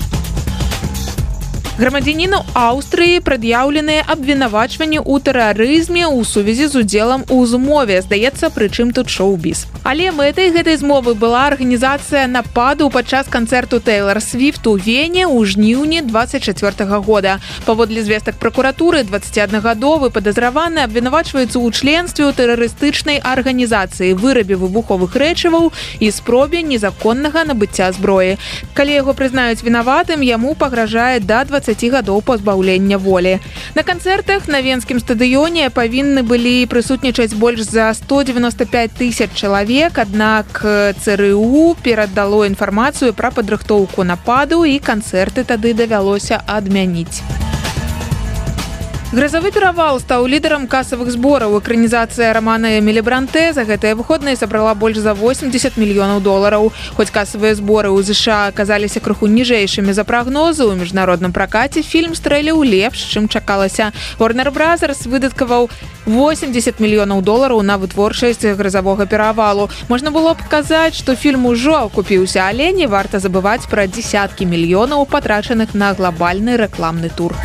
Грамадзяніну Аўстрыі прад'яўленыя абвінавачванні ў тэрарызме ў сувязі з удзелам у змове. Здаецца, прычым тут шоу-біз. Але мэтай гэтай змовы была арганізацыя нападу падчас канцэрту Тэйлар Свіфт у Вене ў жніўні 24 года. Паводле звестак пракуратуры, 21гадовы падазраваны абвінавачваецца ў членстве ў тэрарыстычнай арганізацыі, вырабе выбуховых рэчываў і спробе незаконнага набыцця зброі. Калі яго прызнаюць вінаватым, яму пагражае да 20 гадоў пазбаўлення волі. На канцэртах на венскім стадыёне павінны былі прысутнічаць больш за 195 000 чалавек, аднак ЦРУ перадало інфармацыю пра падрыхтоўку нападу і канцэрты тады давялося адмяніць. Гразавы перавал стаў лідарам касавых збораў. Экранізацыя рамана Эмілі Бранте за гэтыя выходныя сабрала больш за $80 мільёнаў. Хоць касавыя зборы ў ЗША аказаліся крыху ніжэйшымі за прагнозы, у міжнародным пракаце фільм стрэліў лепш, чым чакалася. Warner Brothers выдаткаваў $80 мільёнаў на вытворчасць гразавога перавалу. Можна было б казаць, што фільм ужо акупіўся, але не варта забываць пра дзесяткі мільёнаў, патрачаных на глобальны рэкламны тур.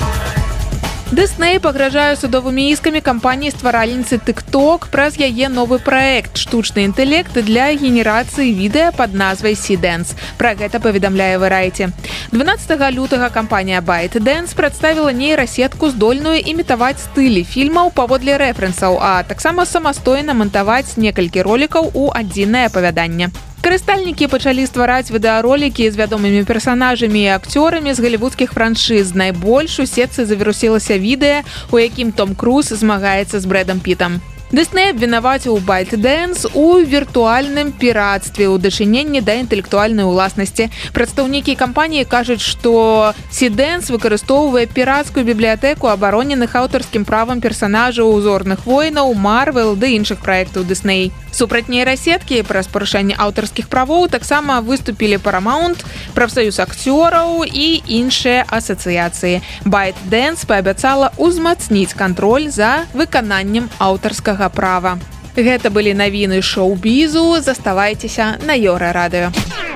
Disney пагражае судовымі іскамі кампаніі-стваральніцы TikTok праз яе новы праект «Штучны інтэлект» для генерацыі відэа пад назвай Seedance. Пра гэта паведамляе Variety. 12 лютага кампанія ByteDance прадставіла нейрасетку, здольную імітаваць стылі фільмаў паводле рэферэнсаў, а таксама самастойна мантаваць некалькі ролікаў у адзінае апавяданне. Карыстальнікі пачалі ствараць відэаролікі з вядомымі персанажамі і акцёрамі з галівудскіх франшыз. Найбольш у сетцы завірусілася відэа, у якім Том Круз змагаецца з Брэдам Пітам. Disney абвінаваціў ByteDance у віртуальным піратстве ў дачыненні да інтэлектуальнай уласнасці. Прадстаўнікі кампаніі кажуць, што Seedance выкарыстоўвае пірацкую бібліятэку абароненых аўтарскім правам персанажаў «Зорных войнаў», Marvel ды іншых праектаў Disney. Супраць нейрасеткі праз парушэнне аўтарскіх правоў таксама выступілі Paramount, прафсаюз акцёраў і іншыя асацыяцыі. ByteDance паабяцала ўзмацніць кантроль за выкананнем аўтарскага права. Гэта былі навіны шоу-бізу. Заставайцеся на Еўрарадыё.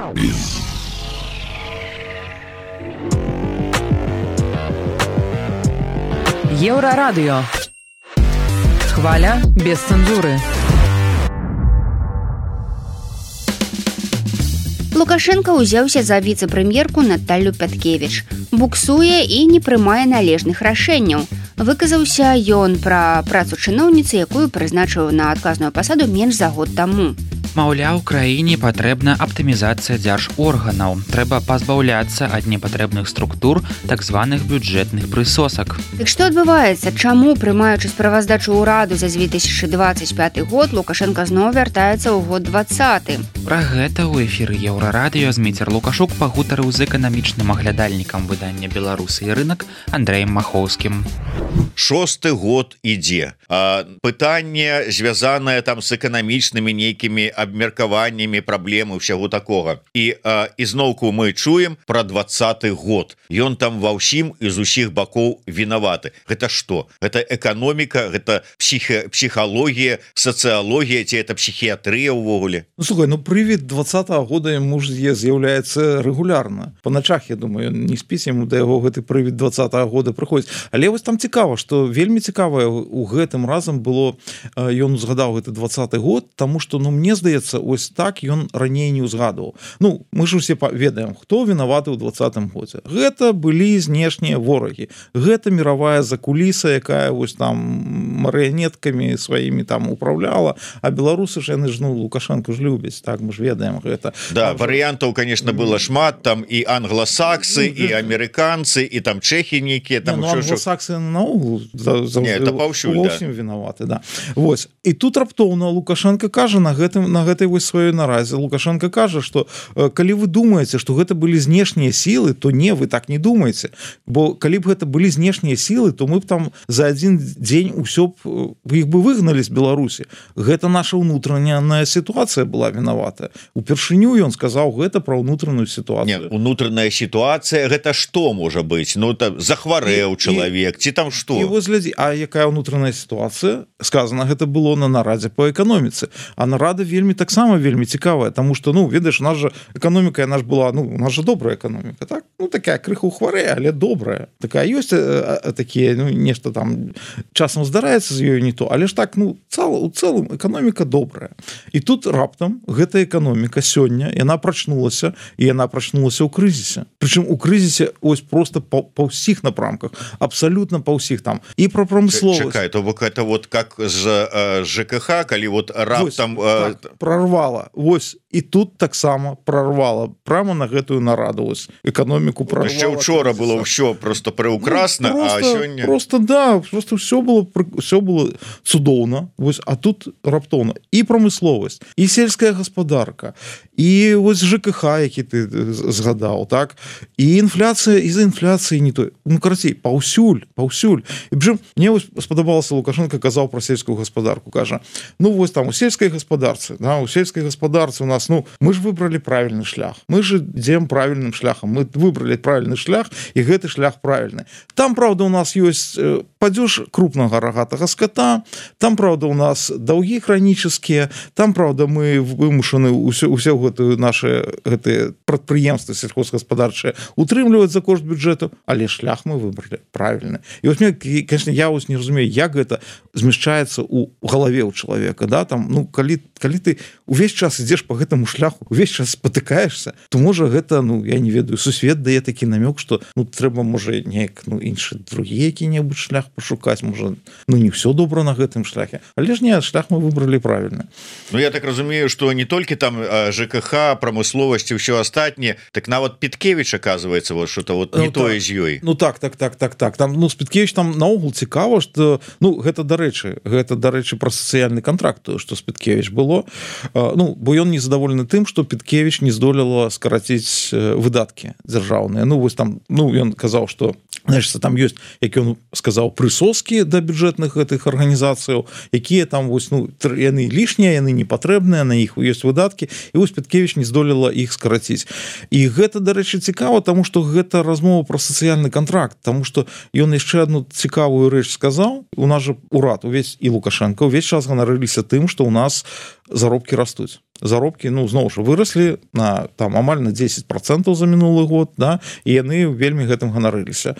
Еўрарадыё. Хваля без цэнзуры. Лукашенко ўзяўся за віцэ-прэм'ерку Наталлю Пяткевіч. Буксуе і не прымае належных рашэнняў. Выказаўся ён пра працу чыноўніцы, якую прызначыў на адказную пасаду менш за год таму. Маўляў, краіне патрэбна аптымізацыя дзяржорганаў. Трэба пазбаўляцца ад непатрэбных структур, так званых бюджэтных прысосак. Дык што адбываецца? Чаму, прымаючы справаздачу ўраду за 2025 год, Лукашенко зноў вяртаецца ў год 2020? Пра гэта ў эфіры Еўрарадыё Зміцер Лукашук пагутарыў з эканамічным аглядальнікам выдання «Беларусы і рынак» Андрэем Махоўскім. 6-й год ідзе. Пытанне, звязанае там з эканамічнымі нейкімі абмеркаваннямі, праблемы, ўсяго такога. І зноўку мы чуем пра 20-й год. Ён там ва ўсім і з усіх бакоў вінаваты. Гэта што? Гэта эканоміка, гэта псіхалогія, сацыялогія, ці это псіхіятрыя ўвогуле? Ну, слухай, прывід 20-го года ему ж з'яўляецца рэгулярна. Па начах, я думаю, не спіць, яму да яго гэты прывід 20-го года прыходзіць. Але вось там цікава, што вельмі цікавае у гэтым разам было, ён узгадаў гэты 20-й год, таму што, мне здаецца, здаецца ось так ён раней не ўзгадываў. Ну мы ж усе ведаем, хто вінаваты ў 2020 годзе. Гэта былі знешнія ворагі, гэта мировая закуліса, якая вось там марыянеткамі сваімі там управляла, а беларусы ж яны ж ну Лукашенко ж любяць, так мы ж ведаем гэта. Да, варыянтаў конечно было шмат, там і англасаксы і амерыканцы і там чэхі нейкія там англасаксы наогул вінаваты, да. Вось і тут раптоўна Лукашенко кажа на гэтай вось сваёй наразе. Лукашенко кажа, што калі вы думаеце, што гэта былі знешнія сілы, то не, вы так не думаеце, бо калі б гэта былі знешнія сілы, то мы б там за адзін дзень усё б іх бы выгналі з Беларусі. Гэта наша ўнутраная сітуацыя была вінаватая. Упершыню ён сказаў гэта пра ўнутраную сітуацыю. Унутраная сітуацыя гэта што можа быць? Ну там захварэў чалавек ці там што? І вось глядзі, а якая ўнутраная сітуацыя? Сказана гэта было на нарадзе по эканоміцы. А нарада вельмі таксама вельмі цікавая, таму што ну ведаеш, наша эканоміка яна ж была, ну у нас жа добрая эканоміка, так? Ну такая крыху хварэ, але добрая. Такая ёсць такія, ну нешта там часам здараецца з ёю не то, але ж так ну у цэлым эканоміка добрая. І тут раптам гэта эканоміка сёння яна прачнулася, і яна прачнулася ў крызісе. Прычым у крызісе ось просто па ўсіх напрамках, абсалютна па ўсіх там і пра прамысловасць. Чакай, то бок это вот как з ЖКХ, калі вот раптам так, прорвала. Вось і тут таксама прорвала прямо на гэтую нараду ось эканоміку прорвала. Яшчэ учора было ўсё просто прыўкрасна, ну, а сёння просто да, просто ўсё было цудоўна. Вось а тут раптоўна і прамысловасць, і сельская гаспадарка, і вось ЖКХ, які ты згадаў, так? І інфляцыя, і за інфляцыі не то. Ну карацей, паўсюль. І прычым мне вось спадабалася, Лукашенко казаў пра сельскую гаспадарку, кажа: "Ну вось там у сельскай гаспадарцы, да, у сельскай гаспадарцы у нас, ну, мы ж выбралі правільны шлях. Мы ж ідзем правільным шляхам. Мы выбралі правільны шлях, і гэты шлях правільны. Там, правда, у нас ёсць падзеж крупнага рагатага скота, там, правда, у нас даўгі храніческія, там, правда, мы вымушаны ўсё гэтую нашы гэтыя прадпрыемствы сельскохаспадарчыя утрымліваць за кошт бюджэту, але шлях мы выбралі правільны". І вось мне, конечно, я вось не разумею, як гэта змяшчаецца ў галаве ў чалавека, да, там, ну, калі ты увесь час ідзеш по гэтаму шляху, увесь час спатыкаешься, то можа гэта, ну, я не ведаю, сусвет дае такі намёк, што ну трэба можа неяк ну іншы другі які-небудзь шлях пашукаць, можа ну не ўсё добра на гэтым шляхе, але ж не, шлях мы выбралі правільны. Ну я так разумею, што не толькі там ЖКХ, прамысловасць і ўсё астатняе, так нават Петкевіч оказывается вот что-то вот не тое з ёй. Ну так, там ну з Петкевіч там наогул цікава, што ну гэта дарэчы пра сацыяльны кантракт, што з Петкевіч было. Ну бо ён не задаволены тым, што Петкевіч не здолела скараціць выдаткі дзяржаўныя. Ну вось там ну ён казаў, што значит там ёсць, як ён сказаў, прысоскі да бюджэтных гэтых арганізацыяў, якія там вось ну яны лішнія, яны не патрэбныя, на іх ёсць выдаткі, і вось Петкевіч не здолела іх скараціць. І гэта дарэчы цікава, таму што гэта размова пра сацыяльны кантракт, таму што ён яшчэ одну цікавую рэч сказаў. У нас жа урад увесь і Лукашенко увесь час ганарыліся тым, што у нас заробкі растуць. Заробкі, ну, зноў жа, выраслі на там амаль на 10% за мінулы год, да, і яны вельмі гэтым ганарыліся.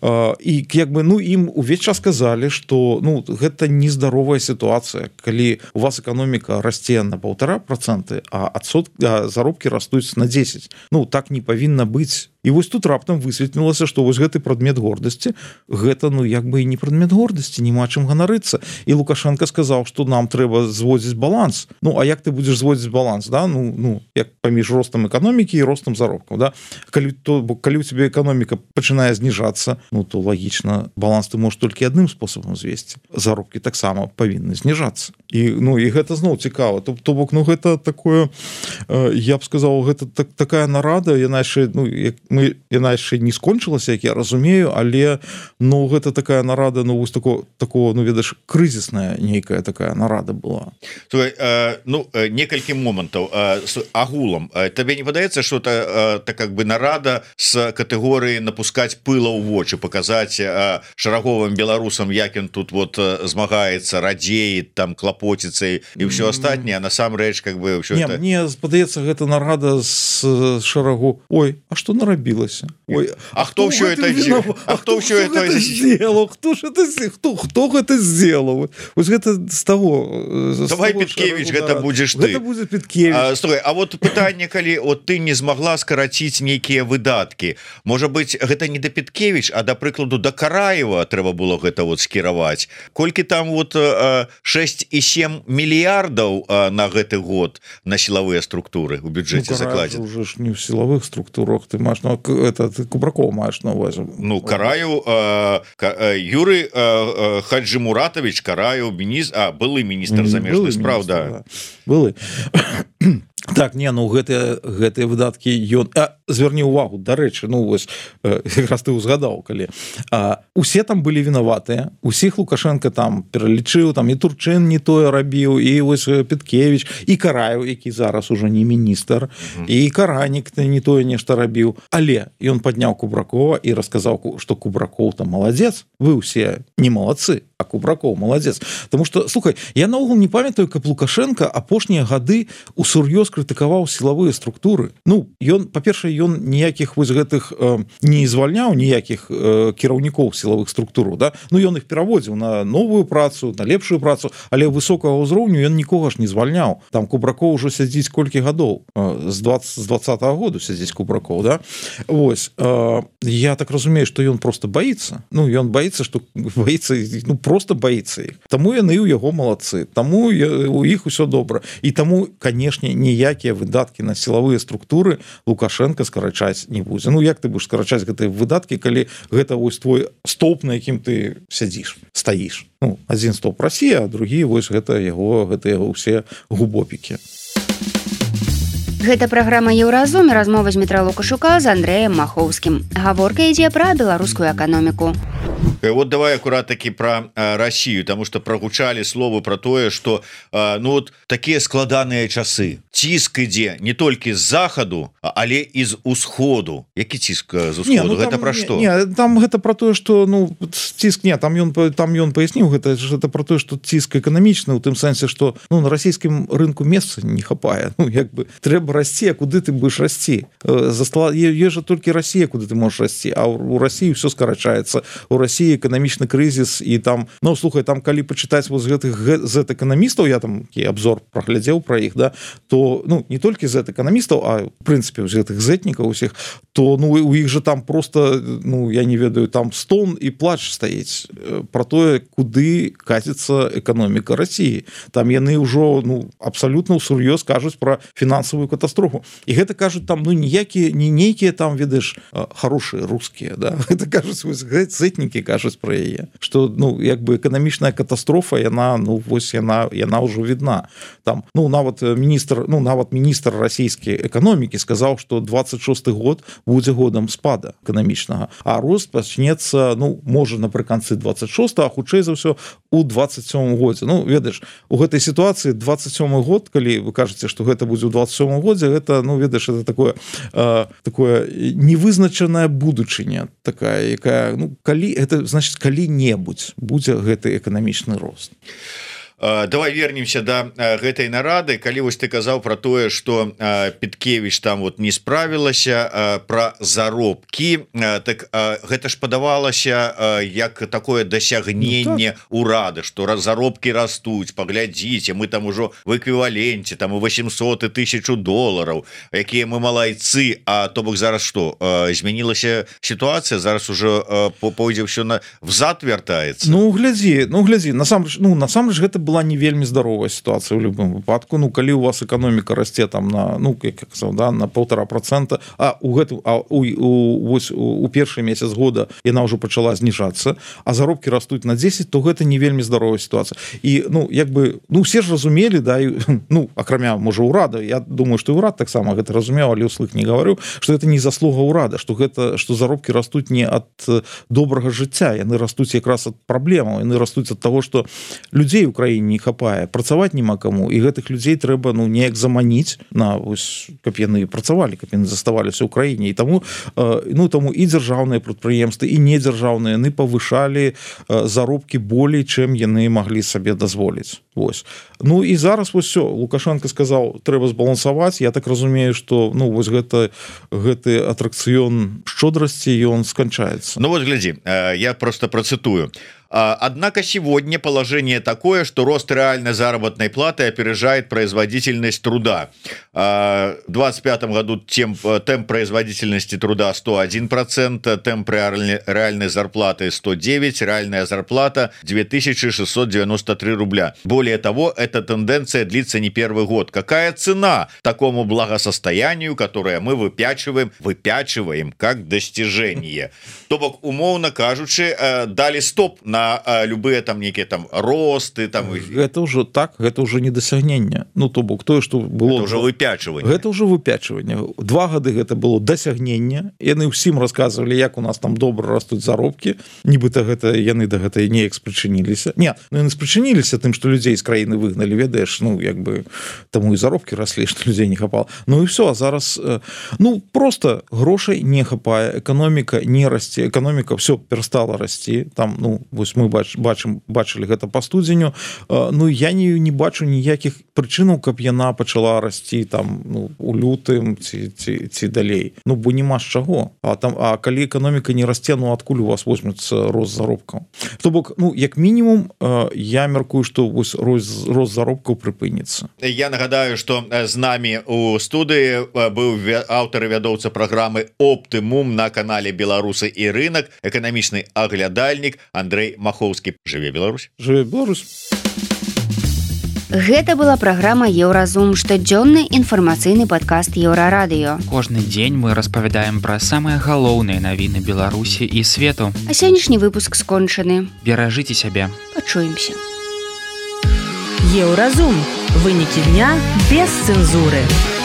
І як бы, ну, ім увесь час казалі, што, ну, гэта нездаровая сітуацыя, калі у вас эканоміка расце на 1,5%, а заробкі растуць на 10%. Ну, так не павінна быць. І вось тут раптам высветлілася, што вось гэты прадмет гордасці, гэта, ну, як бы і не прадмет гордасці, няма чым ганарыцца. І Лукашенко сказаў, што нам трэба зводзіць баланс. Ну, а як ты будзеш зводзіць баланс, да? Ну, як паміж ростам эканомікі і ростам заробкаў, да? Калі у цябе эканоміка пачынае зніжацца, ну, то лагічна, баланс ты можаш толькі адным спосабам звесці. Заробкі таксама павінны зніжацца. І, ну, і гэта зноў цікава. То бок, ну, гэта такое, я б сказаў, гэта такая нарада, яна яшчэ не скончылася, як я разумею, але ну гэта такая нарада, ну вось такого ну ведаеш, крызісная нейкая такая нарада была. Ну некалькі момантаў агулам. Табе не падаецца, што это как бы нарада з катэгорыі напускаць пыла ў вочы, паказаць шараговым беларусам, як ён тут вот змагаецца, радзеет, там клапоціцца і ўсё астатняе, а насамрэч как бы ўсё это... Мне падаецца, гэта нарада з шарагу. Ой, а што нарабіць? зрабілася? Ой, а хто ўсё это сделал? Хто гэта сделал? Вось гэта з таго. Давай, Петкевич, гэта будзеш ты. Гэта будзе Петкевич. Стой, а вот пытанне, калі от ты не змагла скараціць нейкія выдаткі, можа быць, гэта не да Петкевич, а да прыкладу да Караева трэба было гэта вот скіраваць. Колькі там вот 6,7 мільярдаў на гэты год на сілавыя структуры у бюджэце закладзена. Уже ж не в силовых структурах, ты маешь, ну, это ты Кубракова маешь на увазе. Ну, Караев, Юрий Хаджимуратович Караев, былы міністр замежных справ, да. Былы. Так, не, ну гэтыя выдаткі ён звярні ўвагу, дарэчы, ну вось якраз ты ўзгадаў, калі усе там былі вінаватыя, усіх Лукашенко там пералічыў, там і Турчын не тое рабіў, і вось Петкевич, і Караев, які зараз уже не міністр, і Каранік не тое нешта рабіў, але ён падняў Кубракова і расказаў, што Кубраков там маладзец, вы ўсе не малацы, а Кубраков маладзец. Таму што, слухай, я наогул не памятаю, каб Лукашенко апошнія гады усур'ёз крытыкаваў сілавыя структуры. Ну, ён, па-першае, ён ніякіх вось гэтых не звальняў ніякіх кіраўнікоў сілавых структураў, да? Ну, ён іх пераводзіў на новую працу, на лепшую працу, але высокага ўзроўню ён нікога ж не звальняў. Там Кубраков ужо сядзіць колькі гадоў? З 20-го году сядзіць Кубраков, да? Вось. Я так разумею, што ён просто баіцца. Ну, ён баіцца, што баіцца, ну, просто баіцца іх. Таму яны ў яго малацы. Таму у іх усё добра. І таму, канешне, ніякія выдаткі на сілавыя структуры Лукашенко скарачаць не будзе. Ну, як ты будешь скарачаць гэтыя выдаткі, калі гэта вось твой столб, на якім ты сядзіш, стаіш. Ну, адзін столб Расія, а другі вось гэта яго ўсе губопікі. Гэта праграма Еўразум, размова з Дмітра Лукашука з Андрэем Махоўскім. Гаворка ідзе пра беларускую эканоміку. Вот давай аккурат таки про Россию, потому что прогучали словы про тое, что ну вот такие складаныя часы, ціск ідзе не толькі з захаду, але і з усходу. Які ціск з усходу? Гэта про што? Не, там гэта про тое, что ну ціск не, там ён паясніў, гэта про тое, что ціск эканамічны, у тым сэнсе, что ну на расійскім рынку месца не хапае. Ну як бы трэба расці, а куды ты будешь расці? Есть же толькі Россия, куды ты можешь расці, а у России все скарачаецца. У России эканамічны крызіс, і там, ну слухай, там калі пачытаць вот гэтых зэт-эканамістаў, я там такі абзор праглядзеў пра іх, да, то ну не толькі зэт-эканамістаў, а в прынцыпе з гэтых зэтнікаў усіх, то ну у іх же там просто, ну я не ведаю, там стон і плач стаіць про тое, куды каціцца эканоміка России. Там яны ўжо ну абсалютна ўсур'ёз кажуць про фінансавую катастрофу. І гэта кажуць там ну ніякія, не нейкія там, ведаеш, хорошие русские, да, это кажуць вось зэтнікі кажуць про яе, что ну як бы эканамічная катастрофа, яна ну вось яна ўжо видна. Там ну нават міністр расійскай эканомікі сказаў, что 26-й год будзе годам спада эканамічнага, а рост пачнецца ну можа напрыканцы 26-го, а хутчэй за ўсё у 27-м годзе. Ну ведаеш, у гэтай сітуацыі 27-й год, калі вы кажаце, что гэта будзе ў 27-м годзе, гэта ну ведаеш, это такое невызначаная будучыня такая, якая ну калі это значит калі-небудзь будзе гэты эканамічны рост. Давай вернемся до гэтай нарады. Калі вось ты казаў про тое, что Петкевич там вот не справілася про заробкі, так гэта ж падавалася як такое дасягненне урады, что заробкі растуць, паглядзіце, мы там ужо в эквіваленце там 800 і $1000, якія мы малайцы. А то бок зараз что, змянілася сітуацыя, зараз уже пойдзе ўсё взад вяртаецца. Ну глядзі, насамрэч гэта была не вельмі здаровая ситуация в любым выпадку. Ну калі у вас эканоміка расце там на ну як сказал, да, на 1,5%, а у гэтым у першы месяц года яна ўжо пачала зніжацца, а заробкі растуць на 10, то гэта не вельмі здаровая ситуация. І ну як бы ну все ж разумелі, да, і, ну акрамя можа урада, я думаю, что урад таксама гэта разумеў, але ўслых не гаварыў, что это не заслуга урада, что гэта что заробкі растуць не ад добрага жыцця, яны растуць якраз ад праблемаў, яны растуць ад того, что людзей у краіне краіне не хапае, працаваць няма каму, і гэтых людзей трэба неяк заманіць на каб яны працавалі, каб яны заставаліся ў краіне, і таму і дзяржаўныя прадпрыемствы і недзяржаўныя яны павышалі заробкі болей, чым яны маглі сабе дазволіць. Вось. І зараз вось все, Лукашенко сказаў, трэба збалансаваць. Я так разумею, што гэты атракцыён шчодрасці ён сканчаецца. Вот глядзі, я просто процитую. Однако сегодня положение такое, что рост реальной заработной платы опережает производительность труда. В 2025 году темп производительности труда 101%, темп реальной зарплаты 109%, реальная зарплата 2693 рубля. Более того, эта тенденция длится не первый год. Какая цена такому благосостоянию, которое мы выпячиваем как достижение? То бок, умоўно кажучы, дали стоп на любые там некие там росты там. Это уже так, это уже не досягнення. То бок тое, што было это уже выпячиванне. Гэта уже выпячиванне. 2 гады гэта было дасягнення. Яны ўсім расказвалі, як у нас там добра растуць заробкі. Нібыта яны да гэтай неяк спрычыніліся. Яны спрычыніліся тым, што людзей з краіны выгналі, ведаеш, таму і заробкі раслі, што людзей не хапала. І все, а зараз просто грошай не хапае, эканоміка не расце, эканоміка все перастала расці. Там, вось мы бачылі гэта па студзеню. Я не бачу ніякіх прычынаў, каб яна пачала расці там у лютым ці далей. Бо няма з чаго. А калі эканоміка не расце, адкуль у вас возьмецца рост заробкаў? То бок, як мінімум, я мяркую, што вось рост заробкаў прыпыніцца. Я нагадаю, што з намі у студыі быў аўтар і вядоўца праграмы «Оптымум» на канале «Беларусы і рынок», эканамічны аглядальнік Андрей Махоўскі. Жыве Беларусь! Жыве Беларусь! Гэта была праграма «Еўразум», штодзённы інфармацыйны падкаст Еўрарадыё. Кожны дзень мы распавядаем пра самыя галоўныя навіны Беларусі і свету. А сённяшні выпуск скончаны. Беражыце сябе. Пачуемся. Еўразум. Вынікі дня без цэнзуры.